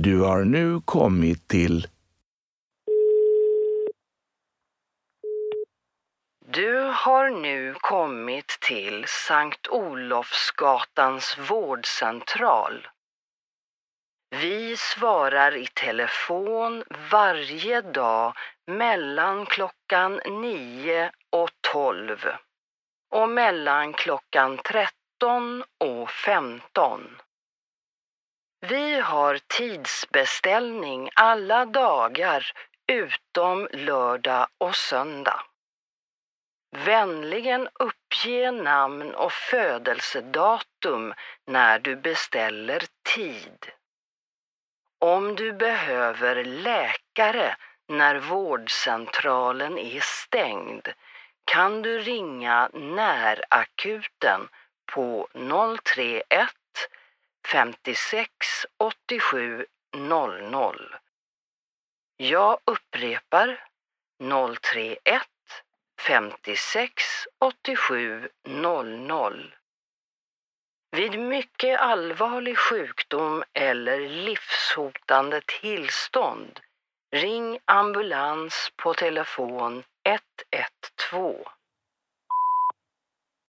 Du har nu kommit till... Du har nu kommit till Sankt Olofsgatans vårdcentral. Vi svarar i telefon varje dag mellan klockan 9 och 12 och mellan klockan 13 och 15. Vi har tidsbeställning alla dagar utom lördag och söndag. Vänligen uppge namn och födelsedatum när du beställer tid. Om du behöver läkare när vårdcentralen är stängd kan du ringa närakuten på 031 56 87 00. Jag upprepar 031 56 87 00. Vid mycket allvarlig sjukdom eller livshotande tillstånd ring ambulans på telefon 112.